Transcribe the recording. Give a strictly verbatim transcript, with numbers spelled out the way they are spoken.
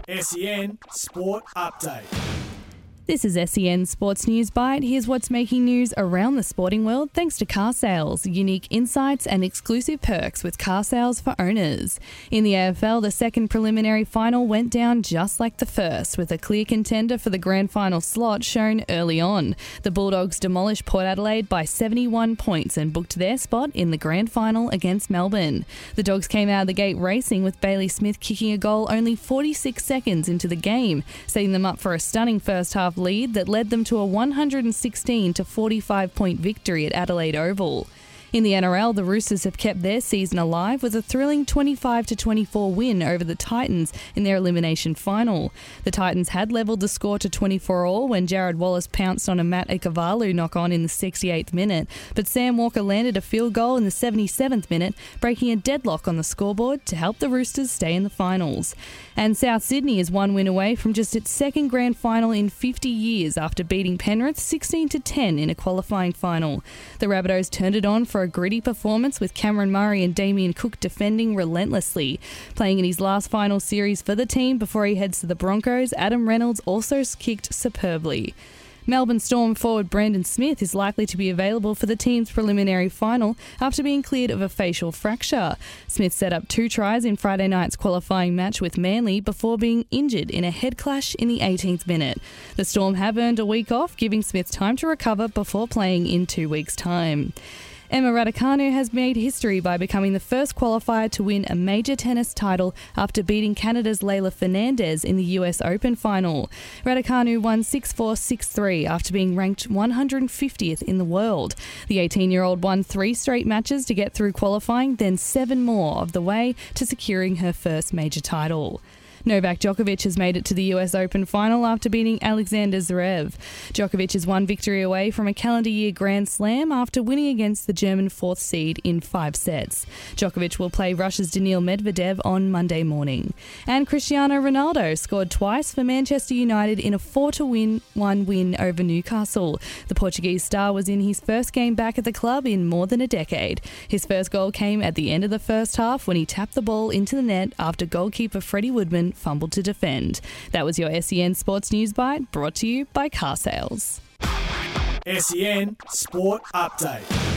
S E N Sport Update. This is S E N Sports News Bite. Here's what's making news around the sporting world thanks to Car Sales. Unique insights and exclusive perks with Car Sales for owners. In the A F L, the second preliminary final went down just like the first, with a clear contender for the grand final slot shown early on. The Bulldogs demolished Port Adelaide by seventy-one points and booked their spot in the grand final against Melbourne. The Dogs came out of the gate racing, with Bailey Smith kicking a goal only forty-six seconds into the game, setting them up for a stunning first half lead that led them to a one hundred sixteen to forty-five point victory at Adelaide Oval. In the N R L, the Roosters have kept their season alive with a thrilling twenty-five to twenty-four win over the Titans in their elimination final. The Titans had levelled the score to twenty-four all when Jared Wallace pounced on a Matt Ikuvalu knock-on in the sixty-eighth minute, but Sam Walker landed a field goal in the seventy-seventh minute, breaking a deadlock on the scoreboard to help the Roosters stay in the finals. And South Sydney is one win away from just its second grand final in fifty years after beating Penrith sixteen to ten in a qualifying final. The Rabbitohs turned it on for a gritty performance, with Cameron Murray and Damien Cook defending relentlessly. Playing in his last final series for the team before he heads to the Broncos, Adam Reynolds also kicked superbly. Melbourne Storm forward Brandon Smith is likely to be available for the team's preliminary final after being cleared of a facial fracture. Smith set up two tries in Friday night's qualifying match with Manly before being injured in a head clash in the eighteenth minute. The Storm have earned a week off, giving Smith time to recover before playing in two weeks' time. Emma Raducanu has made history by becoming the first qualifier to win a major tennis title after beating Canada's Leylah Fernandez in the U S Open final. Raducanu won six four, six three after being ranked one hundred fiftieth in the world. The eighteen-year-old won three straight matches to get through qualifying, then seven more of the way to securing her first major title. Novak Djokovic has made it to the U S Open final after beating Alexander Zverev. Djokovic is one victory away from a calendar year Grand Slam after winning against the German fourth seed in five sets. Djokovic will play Russia's Daniil Medvedev on Monday morning. And Cristiano Ronaldo scored twice for Manchester United in a four to one win over Newcastle. The Portuguese star was in his first game back at the club in more than a decade. His first goal came at the end of the first half when he tapped the ball into the net after goalkeeper Freddie Woodman fumbled to defend. That was your S E N Sports News Bite, brought to you by Car Sales. S E N Sport Update.